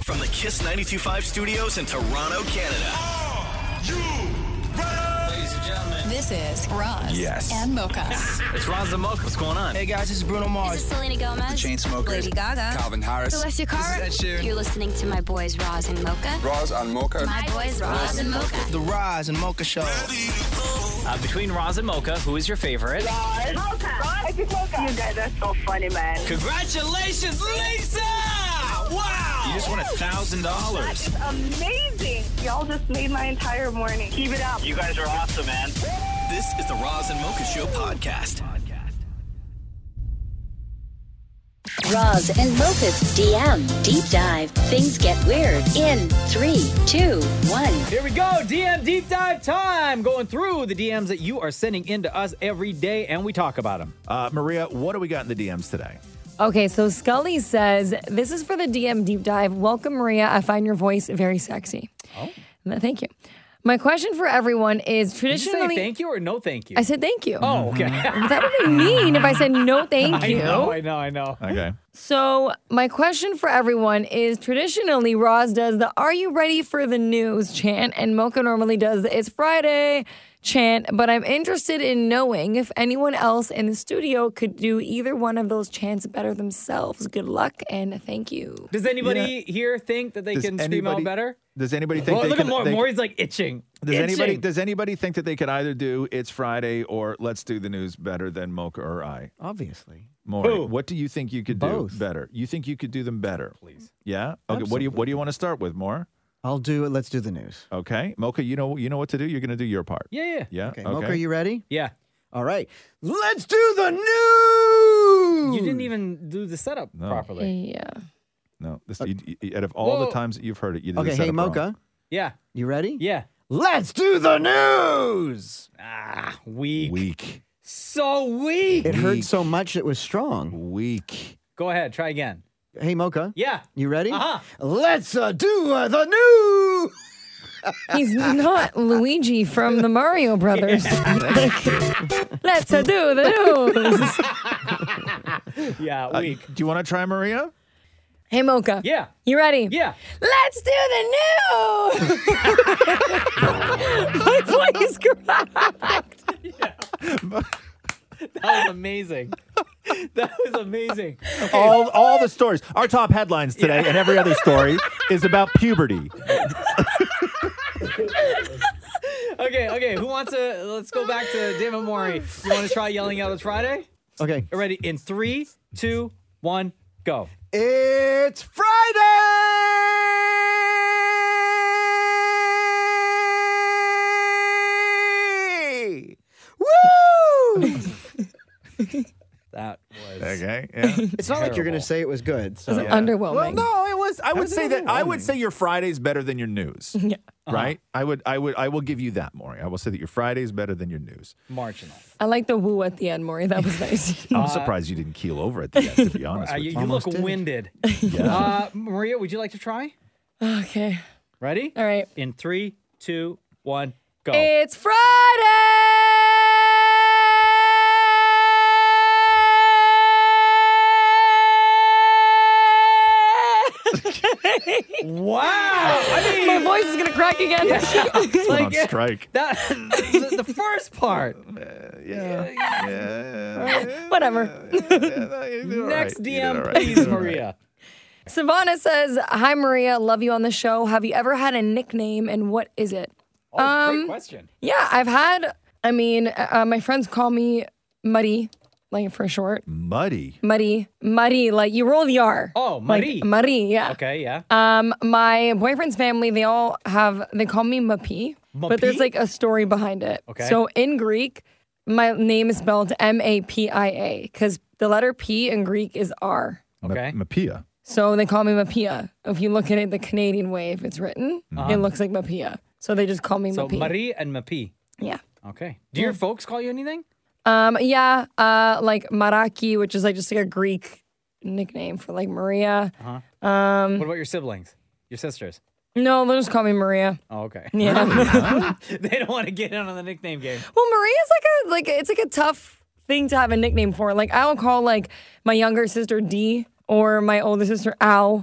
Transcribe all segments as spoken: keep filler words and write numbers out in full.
From the Kiss ninety-two point five studios in Toronto, Canada. Are you ready? Ladies and gentlemen. This is Roz Yes. and Mocha. It's Roz and Mocha. What's going on? Hey guys, this is Bruno Mars. This is Selena Gomez. The Chainsmokers. Lady Gaga. Calvin Harris. Celestia Cara. This is Ed Sheeran. You're listening to my boys Roz and Mocha. Roz and Mocha. My boys Roz and Mocha. The Roz and Mocha Show. Uh, between Roz and Mocha, who is your favorite? Mocha. Roz. You guys are so funny, man. Congratulations, Lisa! Wow! You just won a thousand dollars. That is amazing. Y'all just made my entire morning. Keep it up. You guys are awesome, man. This is the Roz and Mocha Show podcast. Roz and Mocha's D M Deep Dive. Things get weird in three, two, one. Here we go. D M Deep Dive time. Going through the D Ms that you are sending into us every day, and we talk about them. Uh, Maria, what do we got in the D Ms today? Okay, so Scully says, this is for the D M Deep Dive. Welcome, Maria. I find your voice very sexy. Oh. Thank you. My question for everyone is traditionally... Did you say thank you or no thank you? I said thank you. Oh, okay. That would be mean if I said no thank you. I know, I know, I know. Okay. So my question for everyone is traditionally Roz does the "Are you ready for the news?" chant, and Mocha normally does the "It's Friday" chant, but I'm interested in knowing if anyone else in the studio could do either one of those chants better themselves. Good luck and thank you. Does anybody yeah. here think that they does can anybody, scream out better? Does anybody think well, they look can... at Maury. They, Maury's like itching. Does itching. anybody Does anybody think that they could either do "It's Friday" or "Let's do the news" better than Mocha or I? Obviously. Maury, Who? what do you think you could Both. do better? You think you could do them better? Please. Yeah? Okay, what do you what do you want to start with, More? I'll do it. Let's do the news. Okay. Mocha, you know you know what to do. You're going to do your part. Yeah, yeah. Yeah? Okay, Mocha, are you ready? Yeah. All right. Let's do the news! You didn't even do the setup No. properly. Yeah. No. This, you, you, out of all Whoa. the times that you've heard it, you did Okay, the hey, setup wrong. Mocha, Yeah. you ready? Yeah. Let's do the news! Ah, weak. Weak. So weak. It hurt Weak. so much it was strong. Weak. Go ahead. Try again. Hey, Mocha. Yeah. You ready? Uh-huh. Let's uh, do uh, the news! He's not Luigi from the Mario Brothers. Let's uh, do the news. Yeah, Uh, weak. do you want to try, Maria? Hey, Mocha. Yeah. You ready? Yeah. Let's do the news. My voice cracked. That was amazing. That was amazing. Okay. All all the stories. Our top headlines today and every other story is about puberty. Okay, okay. Who wants to? Let's go back to David Maury. You want to try yelling out "It's Friday"? Okay. Ready? In three, two, one, go. It's Friday! Woo! That was Okay. Yeah. It's not like you're going Terrible. to say it was good. So. It's underwhelming. Well, no, it was. I would was it say that. I would underwhelming? say your Friday's better than your news. Yeah. Right? I would. I would. I will give you that, Maury. I will say that your Friday's better than your news. marginal. I like the woo at the end, Maury. That was nice. I'm surprised you didn't keel over at the end. To be honest Uh, with you you. you look Almost did. winded. Yeah. Uh, Maria, would you like to try? Okay. Ready? All right. In three, two, one, go. It's Friday! Wow! I mean, My voice is going to crack again. Put on like, strike. that the, the first part. Yeah. Yeah. Whatever. Next D M, please, Maria. Savannah says, "Hi, Maria. Love you on the show. Have you ever had a nickname, and what is it?" Oh, Um, great question. Yeah, I've had, I mean, uh, my friends call me Muddy, like for short. Muddy. Muddy. Muddy, like you roll the R. Oh, Muddy. Like, Muddy, yeah. Okay, yeah. Um, my boyfriend's family, they all have, they call me Mapi, but there's Mapi? like a story behind it. Okay. So in Greek, my name is spelled M A P I A because the letter P in Greek is R. Okay. Mapia. So they call me Mapia. If you look at it the Canadian way, if it's written, Uh-huh. it looks like Mapia. So they just call me So Mapi. Marie and Mapi. Yeah. Okay. Do your folks call you anything? Um, yeah, uh, like Maraki, which is like just like a Greek nickname for like Maria. Uh-huh. Um, What about your siblings? Your sisters? no, they'll just call me Maria. Oh, okay. Yeah. They don't want to get in on the nickname game. Well, Maria's like a like it's like a tough thing to have a nickname for. Like I'll call like my younger sister D or my older sister Al.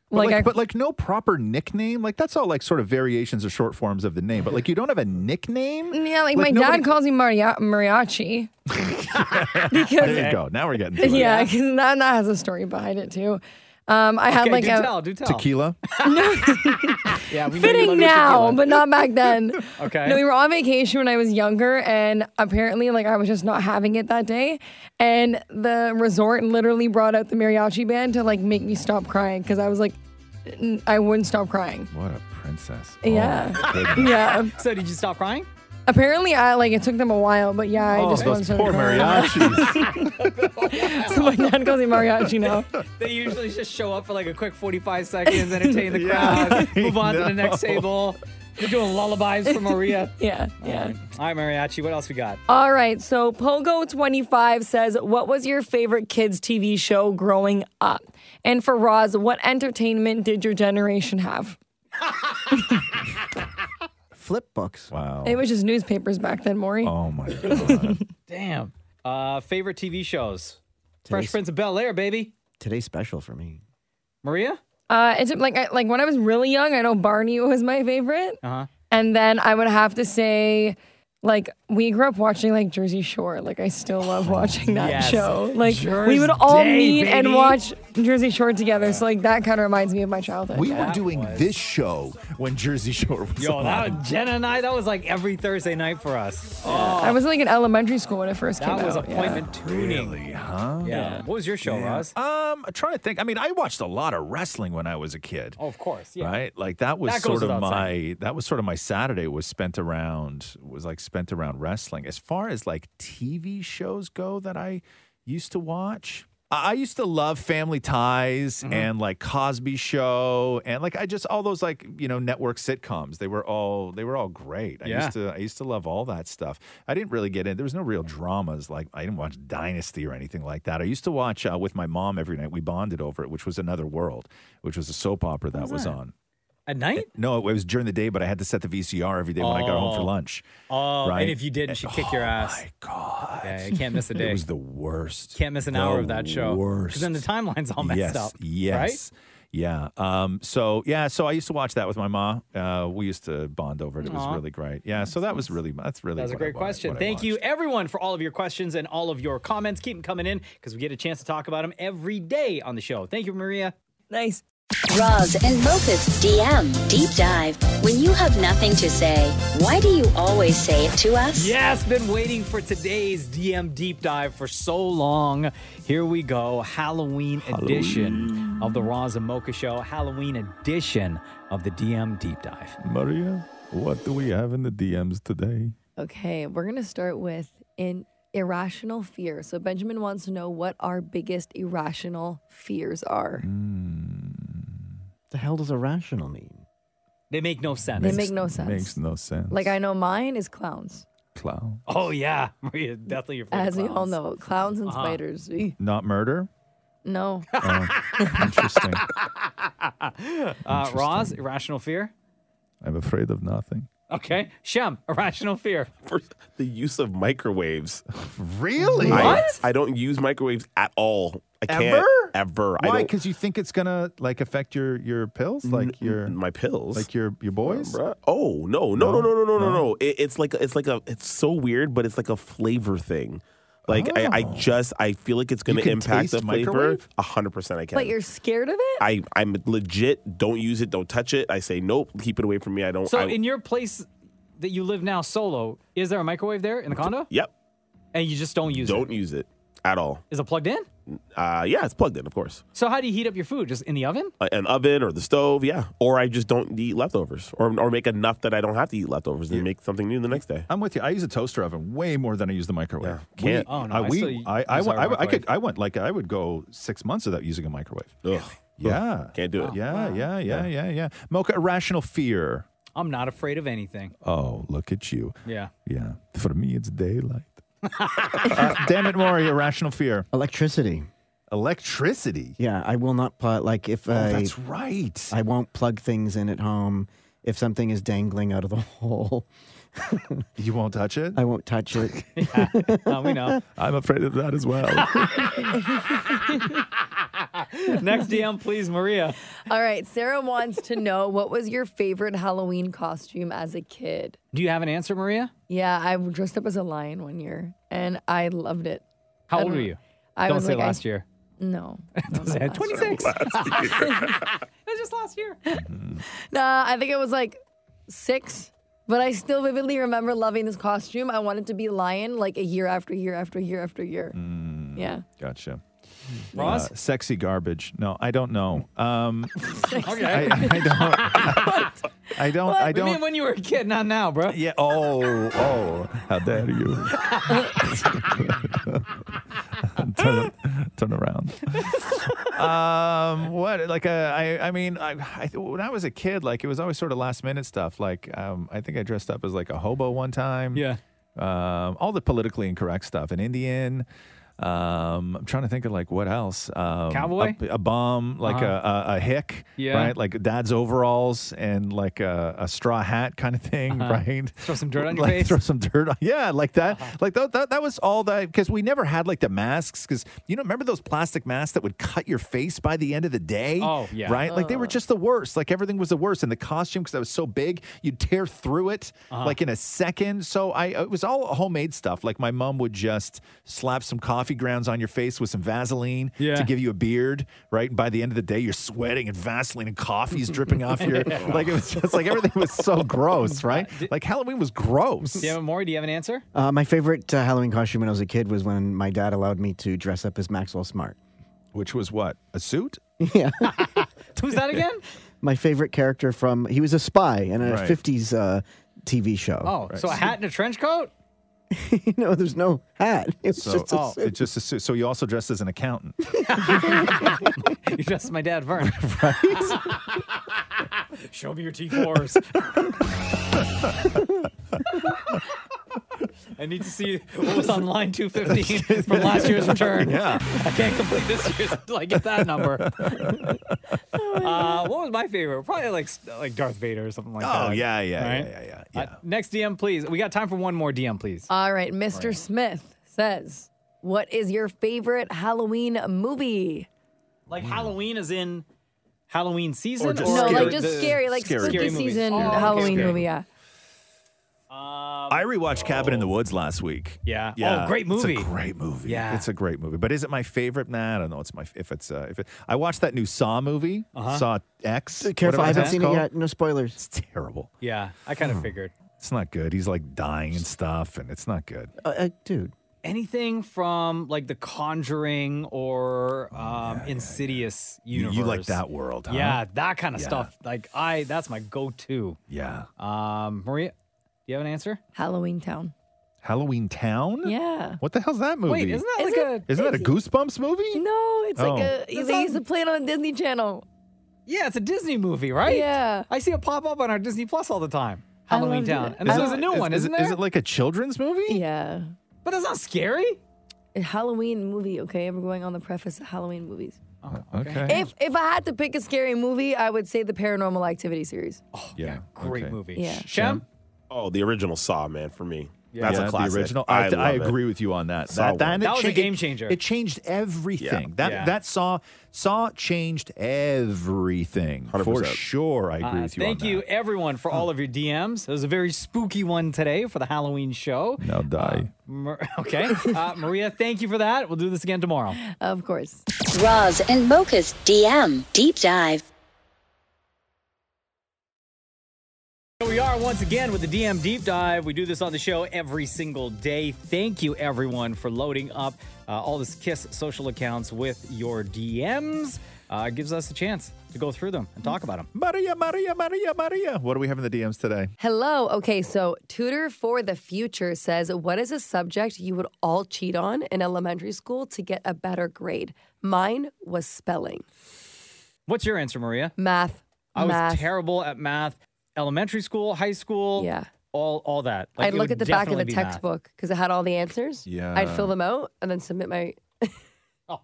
But Like, like, I- but like no proper nickname. Like that's all like sort of variations or short forms of the name. But like you don't have a nickname. Yeah, like, Like, my nobody- dad calls me Maria- mariachi. There you go. Now we're getting to it. Yeah, because that, that has a story behind it too. Um, I had Okay, like do a tell, do tell. Tequila. Yeah, we know you love fitting your now, tequila. but not back then. Okay. No, we were on vacation when I was younger, and apparently, like, I was just not having it that day. And the resort literally brought out the mariachi band to like make me stop crying because I was like, n- I wouldn't stop crying. What a princess. Yeah. Oh, goodness. Yeah. So did you stop crying? Apparently, I like it took them a while, but yeah, I Oh, just those wanted poor to. mariachis. So my dad calls me mariachi now. They usually just show up for like a quick forty-five seconds, entertain the Yeah, crowd, move on to I the next know. table. They're doing lullabies for Maria. Yeah, yeah. All right, mariachi. What else we got? All right, so Pogo twenty-five says, what was your favorite kids' T V show growing up? And for Roz, what entertainment did your generation have? Flip books. Wow. It was just newspapers back then, Maury. Oh my god. Damn. Uh, favorite T V shows? Fresh Today's- Prince of Bel Air, baby. Today's special for me. Maria? Uh, it's like I, like when I was really young, I know Barney was my favorite, Uh huh. and then I would have to say, like we grew up watching like Jersey Shore. Like I still love watching that yes. show. Like Jersey, we would all meet baby. and watch Jersey Shore together. So like that kind of reminds me of my childhood. We were That doing was- this show when Jersey Shore was Yo, on. that was, Jenna and I, that was like every Thursday night for us. Oh, I was like in elementary school when it first came that was out. yeah. appointment tuning. Really, huh? Yeah. What was your show, Roz? Um, I'm trying to think. I mean, I watched a lot of wrestling when I was a kid. Oh, of course. Yeah. Right, like that was That goes sort of without my saying. that was sort of my Saturday was spent around was like spent around wrestling. As far as like T V shows go that I used to watch, I I used to love Family Ties Mm-hmm. and like Cosby Show and like I just all those like you know network sitcoms. They were all they were all great. I Yeah. used to I used to love all that stuff. I didn't really get in. There was no real dramas. Like I didn't watch Dynasty or anything like that. I used to watch uh, with my mom every night. We bonded over it, which was Another World, which was a soap opera that was was that? on. At night? No, it was during the day, but I had to set the V C R every day when I got home for Oh. lunch. Oh, Right. and if you didn't, she'd kick your ass. My God. Yeah, you can't miss a day. It was the worst. Can't miss an The hour of that show. Worst. Because then the timeline's all messed yes, up. Yes. Right? Yeah. Um, so yeah, so I used to watch that with my mom. Uh, we used to bond over it. It was Aw. really great. Yeah. So that was really that's really That was a what I great wa- question. what I Thank you, watched. everyone, for all of your questions and all of your comments. Keep them coming in because we get a chance to talk about them every day on the show. Thank you, Maria. Nice. Roz and Mocha's D M Deep Dive. When you have nothing to say, why do you always say it to us? Yes, been waiting for today's D M Deep Dive for so long. Here we go. Halloween, edition of the Roz and Mocha Show. Halloween edition of the D M Deep Dive. Maria, what do we have in the D Ms today? Okay, we're gonna start with an irrational fear. So Benjamin wants to know what our biggest irrational fears are. The hell does irrational mean? They make no sense. They make no sense. Makes no sense. Like I know mine is clowns. Clown. Oh, yeah. Maria, definitely your favorite As we all clowns. know, clowns and Uh-huh. spiders. Eeh. Not murder? No. Oh, interesting. Uh, Roz, irrational fear. I'm afraid of nothing. Okay. Shem, irrational fear. For the use of microwaves. Really? I, I don't use microwaves at all. I can't Ever? ever. I Why? don't. Because you think it's gonna like affect your your pills, like your my pills, like your your boys. Bruh. Oh no no no no no no no no! It, it's like it's like a it's so weird, but it's like a flavor thing. Like I, I Oh. just I feel like it's going You to can impact the taste flavor. microwave? A hundred percent, I can. But you're scared of it? I I'm legit. Don't use it. Don't touch it. I say nope. Keep it away from me. I don't. So I, in your place that you live now solo, is there a microwave there in the condo? Yep. And you just don't use it? Don't use it at all. Is it plugged in? Uh, yeah, it's plugged in, of course. So how do you heat up your food? Just in the oven? Uh, An oven or the stove, yeah. Or I just don't eat leftovers, or or make enough that I don't have to eat leftovers and make something new the next day. I'm with you. I use a toaster oven way more than I use the microwave. Yeah, can't. We, Oh, no, uh, I we, still I, I, use went- our I, I could, microwave. I went like I would go six months without using a microwave. Ugh. Yeah, Can't do it. Yeah, yeah, yeah, yeah, yeah. Mocha, irrational fear. I'm not afraid of anything. Oh, look at you. Yeah. Yeah. For me, it's daylight. uh, damn it, Maury, irrational fear. Electricity. Electricity. Yeah, I will not plug. Like if Oh, I, that's right. I won't plug things in at home. If something is dangling out of the hole, You won't touch it? I won't touch it. No, we know. I'm afraid of that as well. Next D M, please, Maria. All right. Sarah wants to know, what was your favorite Halloween costume as a kid? Do you have an answer, Maria? Yeah, I dressed up as a lion one year, and I loved it. How I old don't were know. you? I Don't was say like, last I, year. No. Don't say it. twenty-six. That's just last year. Nah, I think it was like six. But I still vividly remember loving this costume. I wanted to be lion like a year after year after year after year. Yeah. Gotcha. Ross? Uh, sexy garbage. No, I don't know. Um, Okay. I, I don't. I don't. I I don't. mean, when you were a kid, not now, bro. Yeah. Oh. Oh. How dare you? turn, turn around. um. What? Like a. I. I mean. I, I. When I was a kid, like it was always sort of last minute stuff. Like um. I think I dressed up as like a hobo one time. Yeah. Um. All the politically incorrect stuff. An Indian. Um, I'm trying to think of like what else. Um, Cowboy? a, a bum, like Uh-huh. a, a a hick, Yeah. right? Like dad's overalls and like a, a straw hat kind of thing, Uh-huh. right? Throw some dirt on your Like, face. Throw some dirt on, yeah, like that. Like that, that. That was all that because we never had like the masks because you know remember those plastic masks that would cut your face by the end of the day? Oh, yeah. right. Like they were just the worst. Like everything was the worst, and the costume because I was so big, you'd tear through it Uh-huh. like in a second. So I it was all homemade stuff. Like my mom would just slap some coffee grounds on your face with some Vaseline Yeah. to give you a beard, right? And by the end of the day, you're sweating and Vaseline and coffee's dripping off your like it was just like everything was so gross, right? Like Halloween was gross. Do you have more? Do you have an answer? Uh, my favorite uh, Halloween costume when I was a kid was when my dad allowed me to dress up as Maxwell Smart. Which was what? A suit? Yeah. Who's that again? My favorite character from, he was a spy in a Right. fifties uh, T V show. Oh, so a hat and a trench coat? No, there's no hat. It's So just a oh, suit. it's just a suit. So you also dressed as an accountant. You dressed as my dad, Vern. Show me your T fours. I need to see what was on line two fifteen from last year's return. Yeah. I can't complete this year's until I get that number. uh, what was my favorite? Probably like like Darth Vader or something like that. Oh, yeah, yeah, Right? yeah, yeah, yeah. yeah. Uh, next D M, please. We got time for one more D M, please. All right. Mister Smith says, what is your favorite Halloween movie? Like Halloween is in Halloween season? Or just No, Scary- like just the- scary, like scary spooky movies. season Oh, okay, Halloween okay. movie, yeah. Um, I rewatched Cabin in the Woods last week. Yeah. Yeah. Oh, great movie. It's a great movie. Yeah. It's a great movie. But is it my favorite? Nah, I don't know. It's my if it's uh, if it, I watched that new Saw movie, Uh-huh. Saw X. Careful, whatever I haven't that's seen called. it yet. No spoilers. It's terrible. Yeah, I kind of figured. It's not good. He's like dying and stuff, and it's not good. Uh, uh, dude. Anything from like The Conjuring or um, Insidious You, universe. you like that world, huh? Yeah, that kind of Yeah. stuff. Like I, that's my go-to. Yeah. Um, Maria, do you have an answer? Halloween Town. Halloween Town? Yeah. What the hell's that movie? Wait, isn't that Is like it- a? Isn't that a Goosebumps movie? No, it's Oh. like a, they used to play it on Disney Channel. Yeah, it's a Disney movie, right? Yeah. I see it pop up on our Disney Plus all the time. I Halloween loved Town, it. and I this is a love- new Is- one, is, isn't it- there? Is it like a children's movie? Yeah. But it's not scary. A Halloween movie, okay? We're going on the preface of Halloween movies. Oh, Okay. If if I had to pick a scary movie, I would say the Paranormal Activity series. yeah. Great okay. movie. Yeah. Shem? Oh, the original Saw, man, for me. Yeah. That's Yeah, a classic. The original. I, I, love it. agree with you on that. Saw That, that, one. it That was a cha- game it- changer. It changed everything. Yeah. That Yeah. that Saw Saw changed everything. one hundred For percent. sure, I agree Uh, with you thank on you, that. everyone, for all of your D Ms. It was a very spooky one today for the Halloween show. Now die. Mar- okay. Uh, Maria, thank you for that. We'll do this again tomorrow. Of course. Roz and Mocha's D M Deep Dive. Here we are once again with the D M Deep Dive. We do this on the show every single day. Thank you, everyone, for loading up uh, all this KISS social accounts with your D Ms. Uh, it gives us a chance to go through them and talk about them. Maria, Maria, Maria, Maria. What do we have in the D Ms today? Hello. Okay, so Tutor for the Future says, what is a subject you would all cheat on in elementary school to get a better grade? Mine was spelling. What's your answer, Maria? Math. I was Math. terrible at math. Elementary school, high school, Yeah. all all that. Like, I'd it look would at the back of the definitely be math. textbook because it had all the answers. Yeah. I'd fill them out and then submit my. Oh.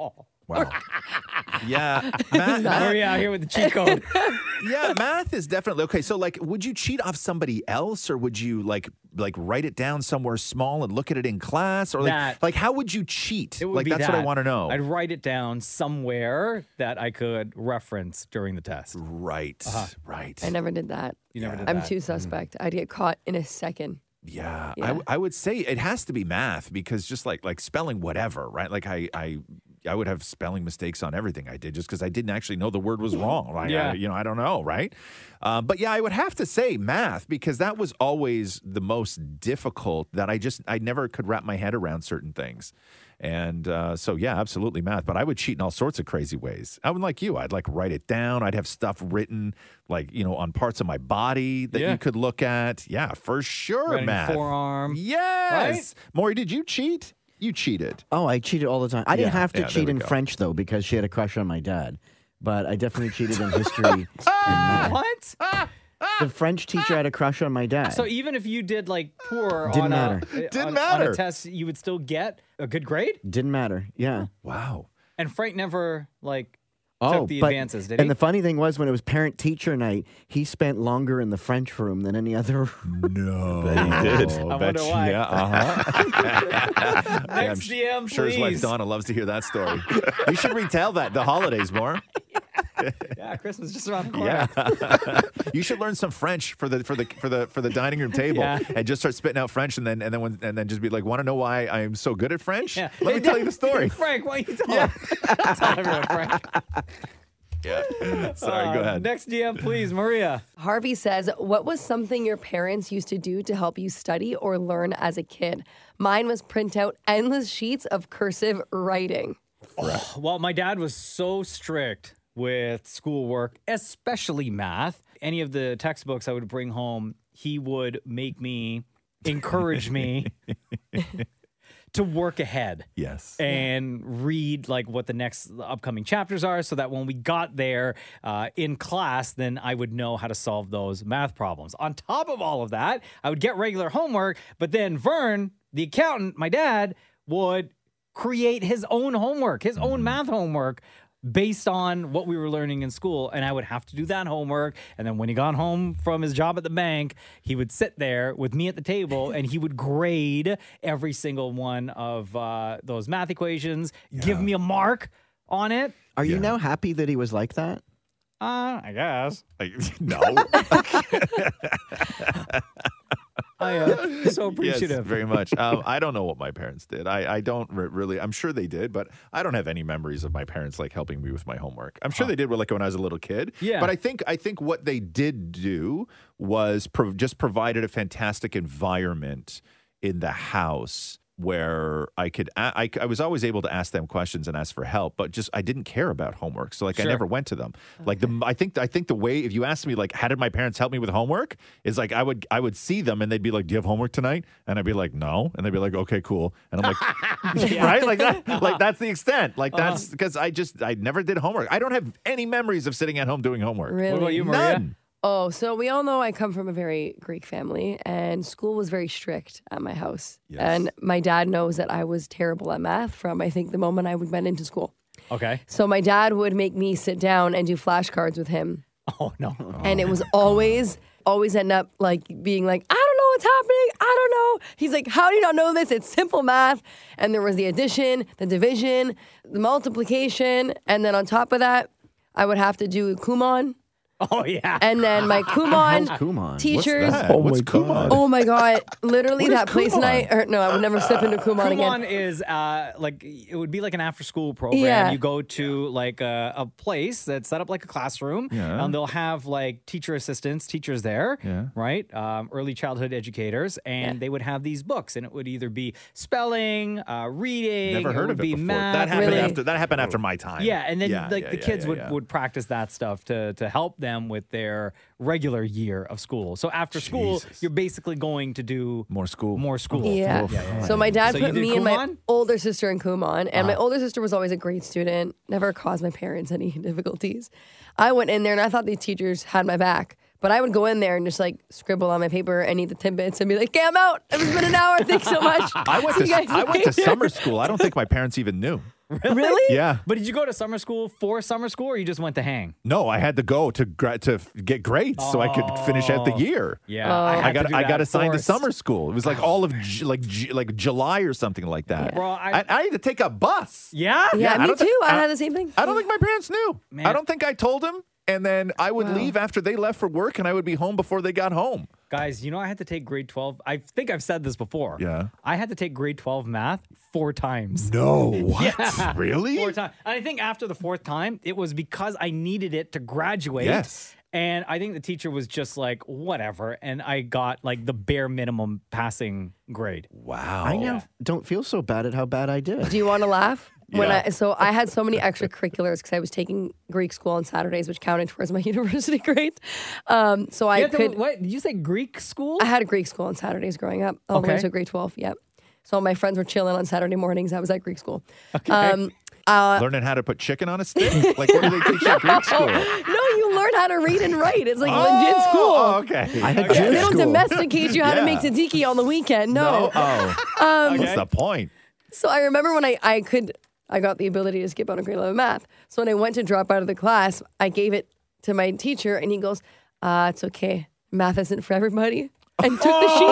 Wow. Yeah. Math, Hurry out here with the cheat code. yeah, math is definitely okay. So, like, would you cheat off somebody else, or would you like like write it down somewhere small and look at it in class, or like That- like how would you cheat? It would Like be that's what I that. want to know. I'd write it down somewhere that I could reference during the test. Right. Uh-huh. Right. I never did that. You never did I'm that. too suspect. I'd get caught in a second. Yeah, Yeah. I, w- I would say it has to be math because just like like spelling whatever, right? Like I I I would have spelling mistakes on everything I did just because I didn't actually know the word was wrong. Like, Yeah. I, you know, I don't know, right? Um, but yeah, I would have to say math because that was always the most difficult. That I just I never could wrap my head around certain things. And uh, so, yeah, absolutely math. But I would cheat in all sorts of crazy ways. I would like you. I'd like write it down. I'd have stuff written like, you know, on parts of my body that Yeah. you could look at. Yeah, for sure, Right in your math. forearm. Yes. Maury, did you cheat? You cheated. Oh, I cheated all the time. I didn't Yeah, have to yeah, there cheat we in go. French, though, because she had a crush on my dad. But I definitely cheated in history and math. What? The French teacher had a crush on my dad. So even if you did like poor Didn't on, matter. A, Didn't on, on matter. a test, you would still get a good grade? Didn't matter. Yeah. Wow. And Frank never like Oh, took the but, advances, did and he? the funny thing was when it was parent-teacher night, he spent longer in the French room than any other room. No. Bet he did. I Bet wonder you- why. Yeah, uh-huh. Next D M, I'm sure his wife please. Donna loves to hear that story. You should retell that the holidays more. Yeah, Christmas just around the corner. Yeah. You should learn some French for the for the for the for the dining room table Yeah. and just start spitting out French and then and then when, and then just be like, want to know why I'm so good at French? Yeah. Let me tell you the story. Frank, why you tell, tell everyone, Frank? Yeah. Sorry, go Uh, ahead. Next D M, please, Maria. Harvey says, what was something your parents used to do to help you study or learn as a kid? Mine was print out endless sheets of cursive writing. Well, my dad was so strict with schoolwork, especially math. Any of the textbooks I would bring home, he would make me, encourage me to work ahead. Yes. And read like what the next upcoming chapters are so that when we got there uh, in class, then I would know how to solve those math problems. On top of all of that, I would get regular homework, but then Vern, the accountant, my dad, would create his own homework, his own math homework based on what we were learning in school. And I would have to do that homework. And then when he got home from his job at the bank, he would sit there with me at the table and he would grade every single one of uh, those math equations, give me a mark on it. Are you now happy that he was like that? Uh, I guess. No. I am so Yes, appreciative. very much. Um, I don't know what my parents did. I, I don't re- really. I'm sure they did, but I don't have any memories of my parents like helping me with my homework. I'm sure they did like when I was a little kid. Yeah. But I think I think what they did do was pro- just provided a fantastic environment in the house where I could, a- I, I was always able to ask them questions and ask for help, but just I didn't care about homework, so like I Sure. never went to them. Like the, I think, I think the way if you asked me like, how did my parents help me with homework, is like I would, I would see them and they'd be like, do you have homework tonight? And I'd be like, no, and they'd be like, okay, cool, and I'm like, right, like that, like that's the extent, like that's because I just, I never did homework. I don't have any memories of sitting at home doing homework. Really? What about you, Maria? None. Oh, so we all know I come from a very Greek family, and school was very strict at my house. Yes. And my dad knows that I was terrible at math from, I think, the moment I went into school. Okay. So my dad would make me sit down and do flashcards with him. Oh, no. And it was always, always end up like being like, I don't know what's happening. I don't know. He's like, how do you not know this? It's simple math. And there was the addition, the division, the multiplication. And then on top of that, I would have to do Kumon. Oh, yeah. And then my Kumon Kumon? teachers. What's that? Oh What's my God. Kumon? Oh my God. Literally What is that place Kumon? night. Or, no, I would never step into Kumon, Kumon again. is uh, like it would be like an after school program. Yeah. You go to like a, a place that's set up like a classroom, Yeah. and they'll have like teacher assistants, teachers there, Yeah. right? Um, early childhood educators, and Yeah. they would have these books, and it would either be spelling, uh, reading, Never it heard would of it be before. math. That happened Really? after. That happened after my time. Yeah, and then Yeah, like yeah, the yeah, kids yeah, would, yeah. would practice that stuff to to help them with their regular year of school. So after school, Jesus. you're basically going to do More school. more school. Yeah. Oof. Yeah, yeah, So my dad So you put did me and my Kumon? older sister in Kumon, and Uh-huh. my older sister was always a great student, never caused my parents any difficulties. I went in there and I thought the teachers had my back, but I would go in there and just like scribble on my paper and eat the tidbits and be like, "Okay, I'm out. It's been an hour. Thanks so much." I went See to you guys I went to later." summer school. I don't think my parents even knew. Really? Yeah. But did you go to summer school for summer school, or you just went to hang? No, I had to go to gra- to f- get grades so I could finish out the year. Yeah, Oh. I had I got to do I that got assigned forced. to summer school. It was like all of J- like J- like July or something like that. Bro, I- I, I had to take a bus. Yeah, Yeah, I me don't thi- too. I I- had the same thing. I don't think my parents knew. Man. I don't think I told them. And then I would Wow. leave after they left for work, and I would be home before they got home. Guys, you know I had to take grade twelve. I think I've said this before. Yeah. I had to take grade twelve math four times. No, what? Yeah. Really? Four times. And I think after the fourth time, it was because I needed it to graduate. Yes. And I think the teacher was just like, whatever. And I got like the bare minimum passing grade. Wow. I now don't feel so bad at how bad I did. Do you want to laugh? When Yeah. I so I had so many extracurriculars because I was taking Greek school on Saturdays, which counted towards my university grade. Um, so I You had to- could. what? Did you say Greek school? I had a Greek school on Saturdays growing up, all the way Okay. to grade twelve. Yep. So my friends were chilling on Saturday mornings. I was at Greek school. Um, uh, Learning how to put chicken on a stick? Like, what do they teach you at Greek school? no, you learn how to read and write. It's like legit school. Oh, okay. I had They Jewish don't school. domesticate you how to Yeah. make tzatziki on the weekend. No. No. Oh. Um, What's the point? So I remember when I, I could, I got the ability to skip out of grade eleven math. So when I went to drop out of the class, I gave it to my teacher and he goes, uh, it's okay. Math isn't for everybody. And took the sheet.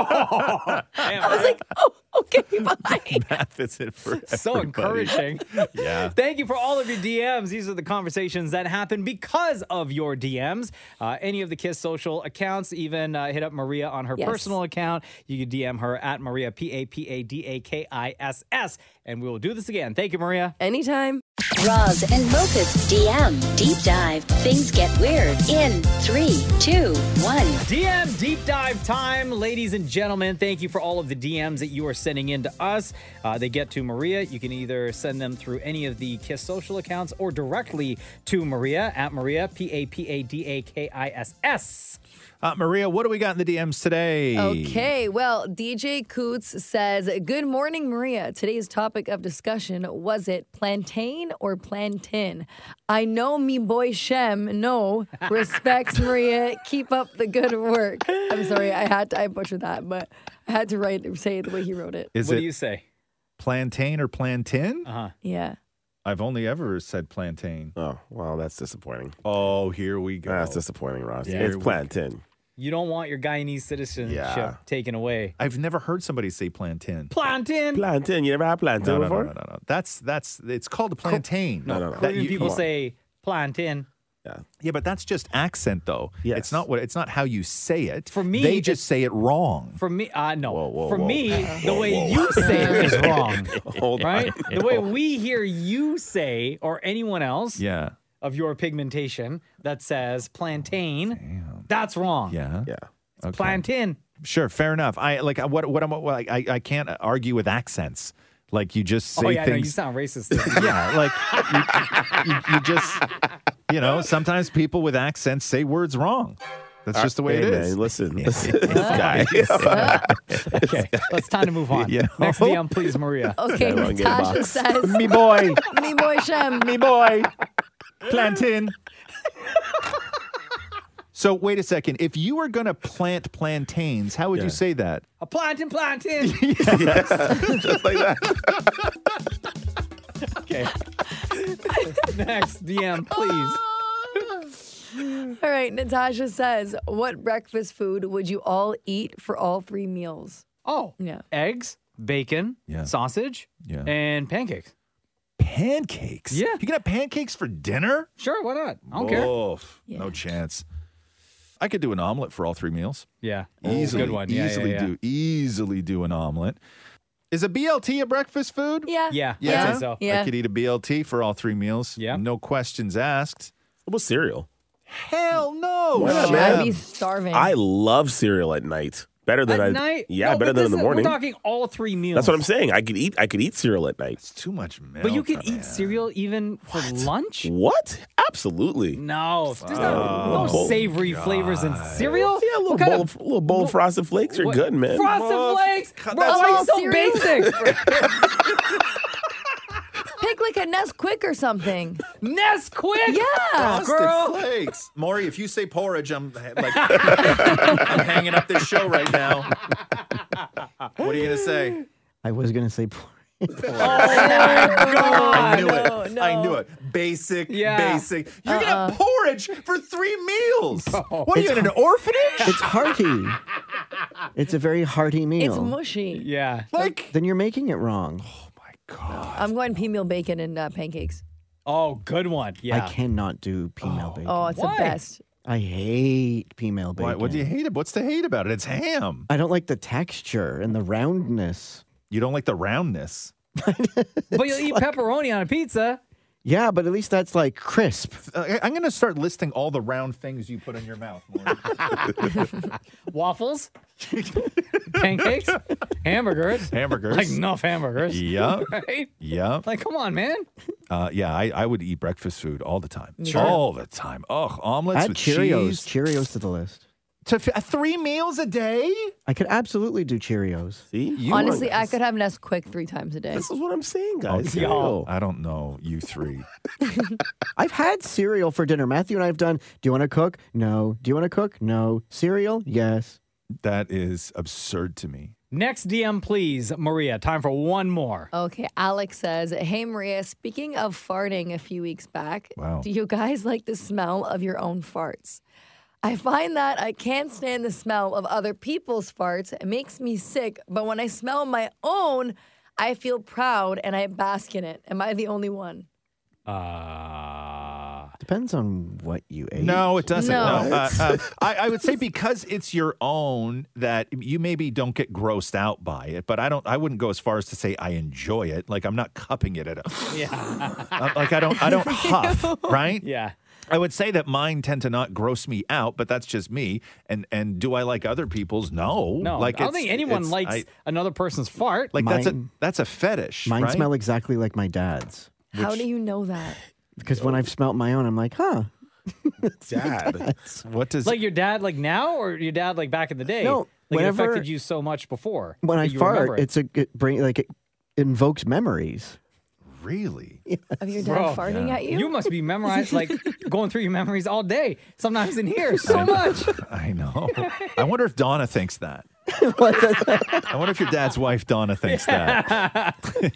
I was like, oh, okay, bye. Math isn't for So everybody. encouraging. Yeah. Thank you for all of your D Ms. These are the conversations that happen because of your D Ms. Uh, any of the Kiss social accounts, even uh, hit up Maria on her Yes. personal account. You can D M her at Maria, P A P A D A K I S S. And we will do this again. Thank you, Maria. Anytime. Roz and Mocha's D M Deep Dive. Things get weird in three, two, one. D M Deep Dive time. Ladies and gentlemen, thank you for all of the D Ms that you are sending in to us. Uh, they get to Maria. You can either send them through any of the Kiss social accounts or directly to Maria at Maria, P A P A D A K I S S. Uh, Maria, what do we got in the D Ms today? Okay, well, D J Coots says, good morning, Maria. Today's topic of discussion, was it plantain or plantain? I know me boy Shem, no, respects Maria, keep up the good work. I'm sorry, I had to, I butchered that, but I had to write say it the way he wrote it. Is what it do you say? plantain or plantain? Uh-huh. Yeah. I've only ever said plantain. Oh, well, that's disappointing. Oh, here we go. That's disappointing, Ross. Yeah. It's plantain. You don't want your Guyanese citizenship Yeah. taken away. I've never heard somebody say plantain. Plantain. Plantain. You never had plantain No, no, before? no, no, no, no. That's that's it's called a plantain. No, no, no. That Korean you- people come on. say plantain. Yeah. Yeah, but that's just accent, though. Yes. It's not what. It's not how you say it. For me, they it's- just say it wrong. For me, uh, no. Whoa, whoa, For whoa. me, the Whoa, way whoa. you say it is wrong. Hold Right? on. The way we hear you say, or anyone else Yeah. of your pigmentation that says plantain, that's wrong. Yeah. Yeah. Okay. Plantain. Sure. Fair enough. I like what what I'm. What, I I can't argue with accents. Like you just say Oh, yeah, no, you things. sound racist. yeah. Like you, you, you just you know sometimes people with accents say words wrong. That's just the way Hey, it man, is. listen, listen, this guy. Okay, it's time to move on. You know? Next D M, please, Maria. Okay, Everyone get a Natasha box. says, Me boy, me boy Shem. me boy, plantain. So wait a second. If you were going to plant plantains, how would Yeah. you say that? A plantain, plantain. Yes. Just like that. Okay. Next D M, please. All right, Natasha says, what breakfast food would you all eat for all three meals? Oh, Yeah. eggs, bacon, Yeah. sausage, Yeah. and pancakes. Pancakes? Yeah. You can have pancakes for dinner? Sure, why not? I don't care. Oh, Yeah. no chance. I could do an omelet for all three meals. Yeah, Easily, good one. Yeah, easily yeah, yeah. do, easily do an omelet. Is a B L T a breakfast food? Yeah. Yeah, Yeah. I'd say so. Yeah. I could eat a B L T for all three meals. Yeah. No questions asked. What about cereal? Hell no. Why not, Shem. man? I'd be starving. I love cereal at night. Better than At I. night? Yeah, No, better but than in the this is- morning. We're talking all three meals. That's what I'm saying. I could eat. I could eat cereal at night. It's too much milk. But you can man. eat cereal even for lunch? What? Absolutely. No, there's no, no Oh, savory flavors in cereal. Yeah, a little What kind bowl, of- of, little bowl of frosted flakes are what- good, man. Frosted Well, Flakes? God, Bro, that's why are you all so cereal? basic? Pick like a Nesquik or something. Nesquik? Yeah. Frosted girl. Flakes. Maury, if you say porridge, I'm like I'm hanging up this show right now. What are you gonna say? I was gonna say porridge. I knew no, it. no. I knew it. Basic, Yeah. basic. You're Uh-uh. gonna have porridge for three meals. What are you It's in an orphanage? It's hearty. It's a very hearty meal. It's mushy. Yeah. Like, Then you're making it wrong. I'm going pea meal bacon and uh, pancakes. Oh, good one. Yeah. I cannot do pea meal bacon. Oh, it's Why? the best. I hate pea meal bacon. why, what do you hate it? What's the hate about it? It's ham. I don't like the texture and the roundness. You don't like the roundness. But you'll eat pepperoni on a pizza. Yeah, but at least that's like crisp. Uh, I'm going to start listing all the round things you put in your mouth. Waffles, pancakes, hamburgers. Hamburgers. Like enough hamburgers. Yeah. Right? Yeah. Like, come on, man. Uh, yeah, I, I would eat breakfast food all the time. Sure. All the time. Oh, omelets Add with Cheerios. cheese. Cheerios to the list. To f- uh, three meals a day? I could absolutely do Cheerios. See? You Honestly, are- I could have Nesquik three times a day. This is what I'm saying, Oh, guys. yeah. Yo. I don't know you three. I've had cereal for dinner. Matthew and I have done, do you want to cook? No. Do you want to cook? No. Cereal? Yes. That is absurd to me. Next D M, please, Maria. Time for one more. Okay, Alex says, hey, Maria, speaking of farting a few weeks back, Wow. do you guys like the smell of your own farts? I find that I can't stand the smell of other people's farts. It makes me sick, but when I smell my own, I feel proud and I bask in it. Am I the only one? Uh, Depends on what you ate. No, it doesn't. No. No. Uh, uh, I, I would say because it's your own that you maybe don't get grossed out by it, but I don't. I wouldn't go as far as to say I enjoy it. Like I'm not cupping it at a. yeah. Uh, like I don't. I don't huff. Right. Yeah. I would say that mine tend to not gross me out, but that's just me. And and do I like other people's? No. No, like I don't it's- think anyone it's- likes I- another person's fart. like that's a Mine- that's a fetish. Mine right? smell exactly like my dad's. How do you know that? Because when I've smelt my own, I'm like, huh. Dad. What does Like your dad, like now, or your dad, like back in the day? No, like it whenever- affected you so much before. When that I you remember fart, it. it's a it bring like it invokes memories. really? Of your dad Bro, farting at you? You must be memorized, like going through your memories all day. Sometimes in here, so much. I know. I wonder if Donna thinks that. I wonder if your dad's wife, Donna, thinks that.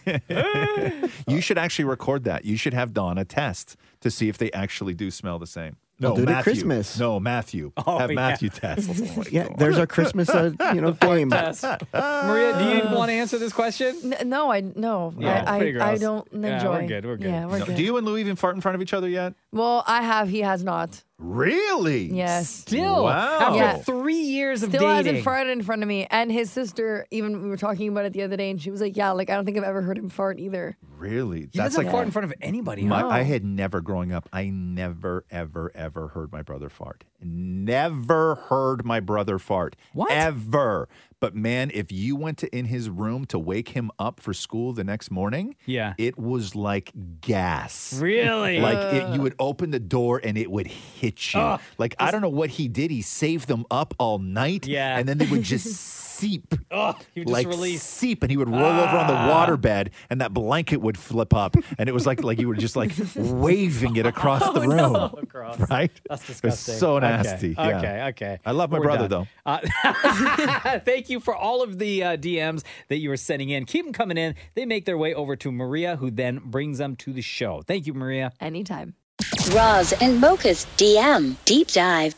You should actually record that. You should have Donna test to see if they actually do smell the same. No, I'll do it at Matthew. Christmas. No, Matthew. Oh, have yeah. Matthew test. Yeah, there's our Christmas, uh, you know, game. Yes. Maria, do you even want to answer this question? N- no, I no. Yeah, I, pretty I, I gross. don't enjoy. Yeah, we're good, we're good. Yeah, we're No, good. do you and Lou even fart in front of each other yet? Well, I have. He has not. Really? Yes. Still, Wow. after Yeah. three years of Still dating. hasn't farted in front of me. And his sister, even we were talking about it the other day, and she was like, "Yeah, like I don't think I've ever heard him fart either." Really? He doesn't fart in front of anybody. My, huh? I had never, growing up, I never, ever, ever heard my brother fart. Never heard my brother fart. What? Ever. But man, if you went to in his room to wake him up for school the next morning, Yeah. it was like gas. Really? Like it, you would open the door and it would hit you. Ugh. like I don't know what he did. He saved them up all night. Yeah. And then they would just seep. Oh, he would just like release. seep, and he would roll over on the waterbed, and that blanket would flip up, and it was like like you were just like waving it across the room, no. Across. right? That's It was disgusting. so Okay. nasty. Yeah. Okay, okay. I love my We're brother done. though. Uh, thank you for all of the uh, D Ms that you are sending in. Keep them coming in. They make their way over to Maria, who then brings them to the show. Thank you, Maria. Anytime. Roz and Mocha's D M Deep Dive.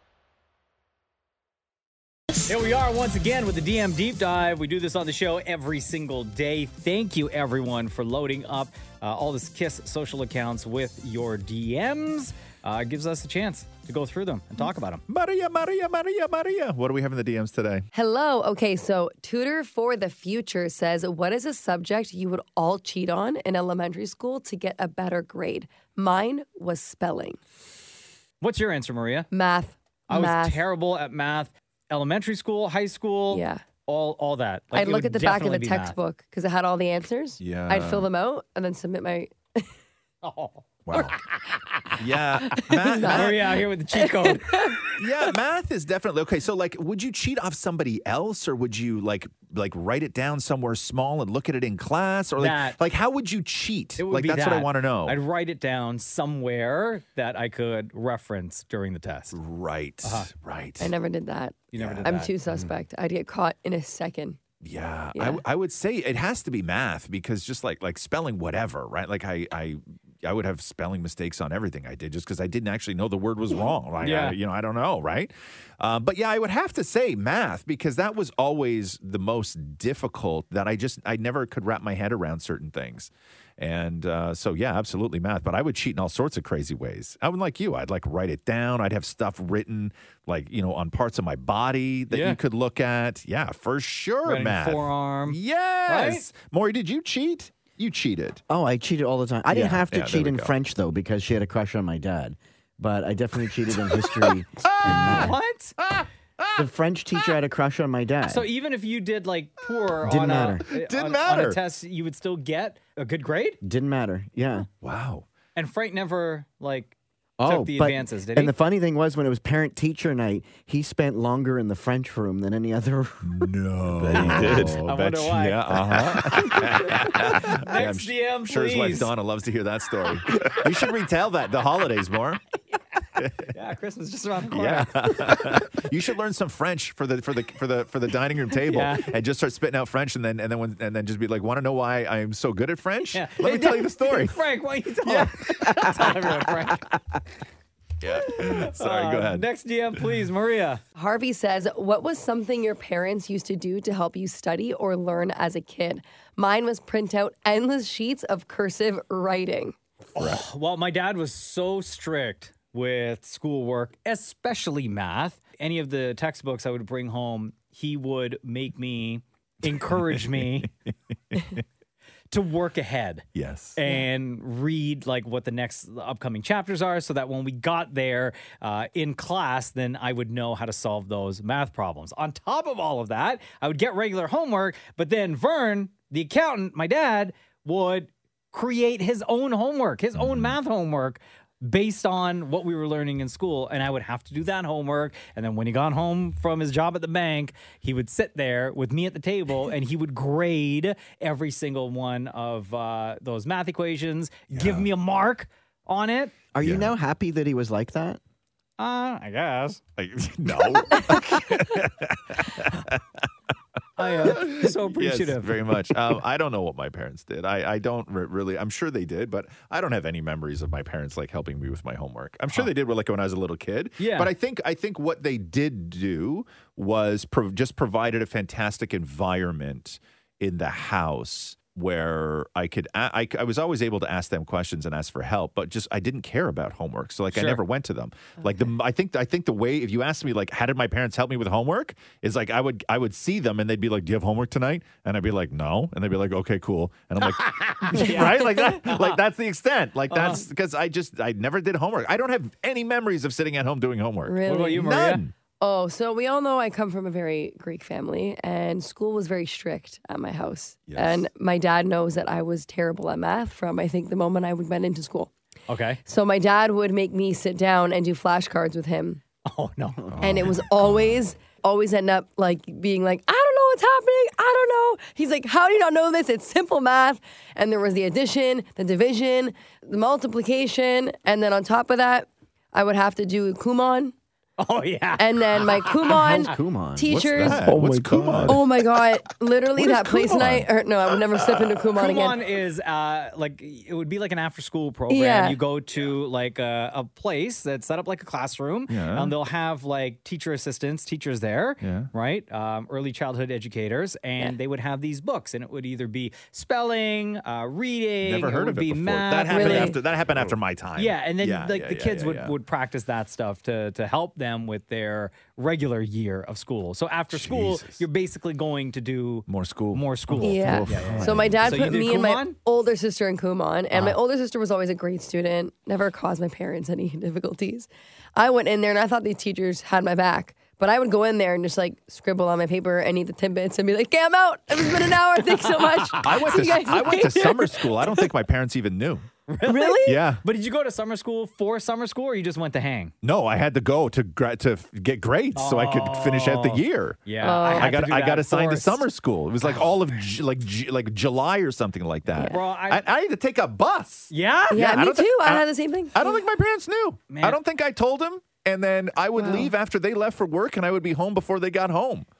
Here we are once again with the D M Deep Dive. We do this on the show every single day. Thank you, everyone, for loading up uh, all this KISS social accounts with your D Ms. Uh, it gives us a chance to go through them and talk about them. Maria, Maria, Maria, Maria. What do we have in the D Ms today? Hello. Okay, so Tutor for the Future says, what is a subject you would all cheat on in elementary school to get a better grade? Mine was spelling. What's your answer, Maria? Math. I Math. was terrible at math. Elementary school, high school, Yeah. all all that. Like, I'd it look would at the back of the definitely be math. textbook because it had all the answers. Yeah. I'd fill them out and then submit my. Oh. Wow. yeah. Math, Maria out here with the cheat code. yeah, math is definitely okay. So, like, would you cheat off somebody else, or would you like like write it down somewhere small and look at it in class, or like That. like how would you cheat? It would like be that's what I that. want to know. I'd write it down somewhere that I could reference during the test. Right. Uh-huh. Right. I never did that. You never did I'm that. too suspect. I'd get caught in a second. Yeah, Yeah. I, w- I would say it has to be math because just like like spelling whatever, right? Like I I I would have spelling mistakes on everything I did just because I didn't actually know the word was wrong. Like, Yeah. I, you know, I don't know, right? Um, but yeah, I would have to say math because that was always the most difficult that I just I never could wrap my head around certain things. And uh, so, yeah, absolutely math. But I would cheat in all sorts of crazy ways. I would like you. I'd like write it down. I'd have stuff written like, you know, on parts of my body that Yeah. you could look at. Yeah, for sure, Writing math. forearm. Yes. Maury, did you cheat? You cheated. Oh, I cheated all the time. I didn't Yeah, have to yeah, there cheat we in go. French, though, because she had a crush on my dad. But I definitely cheated in history. and math. What? The French teacher had a crush on my dad. So even if you did like poor Didn't on matter. a Didn't on, matter. on a test, you would still get a good grade. Didn't matter. Yeah. Wow. And Frank never like Oh, took the but- advances, did he? And the funny thing was, when it was parent-teacher night, he spent longer in the French room than any other room. No. Bet he did. I Bet wonder you- why. Yeah, uh-huh. I'm Next D M, I'm sure his wife please. Donna loves to hear that story. You should retell that the holidays more. Yeah, Christmas just around the corner. Yeah. You should learn some French for the for the for the for the dining room table Yeah. and just start spitting out French and then and then when, and then just be like, want to know why I'm so good at French? Yeah. Let me tell you the story. Frank, why don't you tell, tell everyone, Frank? Yeah. Sorry, Uh, go ahead. Next D M, please, Maria. Harvey says, what was something your parents used to do to help you study or learn as a kid? Mine was print out endless sheets of cursive writing. Well, my dad was so strict with schoolwork, especially math. Any of the textbooks I would bring home, he would make me, encourage me to work ahead. Yes. And read like what the next upcoming chapters are so that when we got there uh, in class, then I would know how to solve those math problems. On top of all of that, I would get regular homework, but then Vern, the accountant, my dad, would create his own homework, his own math homework based on what we were learning in school. And I would have to do that homework. And then when he got home from his job at the bank, he would sit there with me at the table and he would grade every single one of uh, those math equations, give me a mark on it. Are you Yeah. now happy that he was like that? Uh, I guess. Like, no. I am so Yes, appreciative. very much. Um, I don't know what my parents did. I, I don't re- really. I'm sure they did, but I don't have any memories of my parents like helping me with my homework. I'm sure they did, like when I was a little kid. Yeah. But I think I think what they did do was pro- just provided a fantastic environment in the house where I could, a- I, I was always able to ask them questions and ask for help, but just I didn't care about homework, so like I Sure. never went to them. Like the, I think, I think the way if you asked me like, how did my parents help me with homework, is like I would, I would see them and they'd be like, do you have homework tonight? And I'd be like, no, and they'd be like, okay, cool, and I'm like, right, like that, like that's the extent, like that's because I just I never did homework. I don't have any memories of sitting at home doing homework. Really? What about you, Maria? None. Oh, so we all know I come from a very Greek family, and school was very strict at my house. Yes. And my dad knows that I was terrible at math from, I think, the moment I went into school. Okay. So my dad would make me sit down and do flashcards with him. Oh, no. And it was always, always end up like being like, I don't know what's happening. I don't know. He's like, how do you not know this? It's simple math. And there was the addition, the division, the multiplication. And then on top of that, I would have to do Kumon. Oh, yeah. And then my Kumon, How's Kumon? teachers. What's that? What's Kumon? Oh my God. Literally What is that place Kumon? night. Or, no, I would never step into Kumon, Kumon again. is uh, like it would be like an after school program. Yeah. You go to like a, a place that's set up like a classroom, Yeah. and they'll have like teacher assistants, teachers there, Yeah. right? Um, early childhood educators, and Yeah. they would have these books, and it would either be spelling, uh, reading, Never it heard would of it be before. math. That happened Really? after that happened after my time. Yeah, and then Yeah, like yeah, the yeah, kids yeah, would, yeah. would practice that stuff to to help them with their regular year of school. So after school, Jesus. you're basically going to do More school. more school. Yeah. Oof. Yeah, yeah, yeah. So my dad So you put did me and my Kumon? older sister in Kumon, and Uh-huh. my older sister was always a great student, never caused my parents any difficulties. I went in there and I thought these teachers had my back, but I would go in there and just like scribble on my paper and eat the tidbits and be like, "Okay, I'm out. It's been an hour. Thanks so much." I went See to you guys I went to later." summer school. I don't think my parents even knew. Really? Yeah. But did you go to summer school for summer school, or you just went to hang? No, I had to go to gra- to f- get grades so I could finish out the year. Yeah, Oh. I, I had got to do I that got assigned forced. to summer school. It was like all of Ju- like Ju- like July or something like that. Bro, I- I, I had to take a bus. Yeah, Yeah, I me don't too. thi- I I- had the same thing. I don't think my parents knew. Man. I don't think I told them. And then I would leave after they left for work, and I would be home before they got home.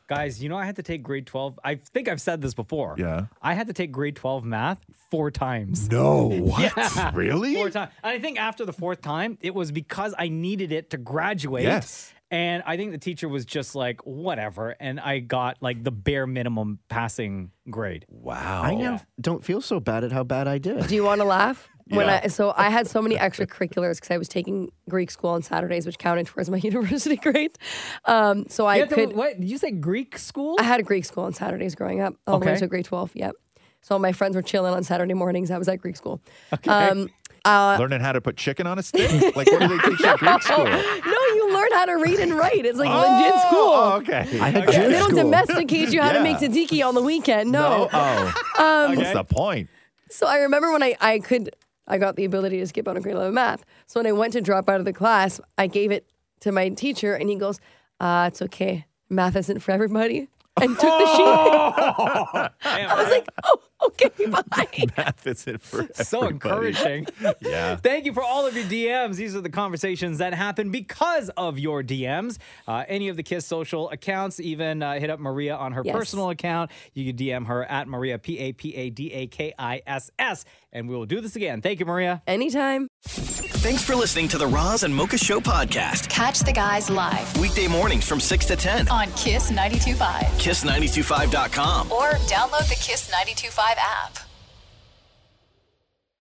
Guys, you know I had to take grade twelve. I think I've said this before. Yeah. I had to take grade twelve math four times. No, what? Yeah. Really? Four times. And I think after the fourth time, it was because I needed it to graduate. Yes. And I think the teacher was just like, whatever. And I got like the bare minimum passing grade. Wow. I now don't feel so bad at how bad I did. Do you want to laugh? When Yeah. I so I had so many extracurriculars because I was taking Greek school on Saturdays, which counted towards my university grade. Um, so I You had to- could. what? Did you say Greek school? I had a Greek school on Saturdays growing up, all the way Okay. to grade twelve. Yep. So all my friends were chilling on Saturday mornings. I was at Greek school. Okay. Um, uh, Learning how to put chicken on a stick? Like, what do they teach you at Greek school? no, you learn how to read and write. It's like legit school. Oh, okay. I had Okay, gym they don't school. domesticate you how to Yeah. make tzatziki on the weekend. No. No. Oh. Um, What's the point? So I remember when I, I could, I got the ability to skip on a grade eleven math. So when I went to drop out of the class, I gave it to my teacher and he goes, uh, it's okay. Math isn't for everybody. And took the sheet. I was like, oh, okay, bye. Math isn't for So everybody. encouraging. Yeah. Thank you for all of your D Ms. These are the conversations that happen because of your D Ms. Uh, any of the Kiss social accounts, even uh, hit up Maria on her Yes. personal account. You can D M her at Maria, P A P A D A K I S S. And we will do this again. Thank you, Maria. Anytime. Thanks for listening to the Roz and Mocha Show podcast. Catch the guys live Weekday mornings from six to ten. on Kiss ninety-two point five kiss nine two five dot com. or download the Kiss ninety-two point five app.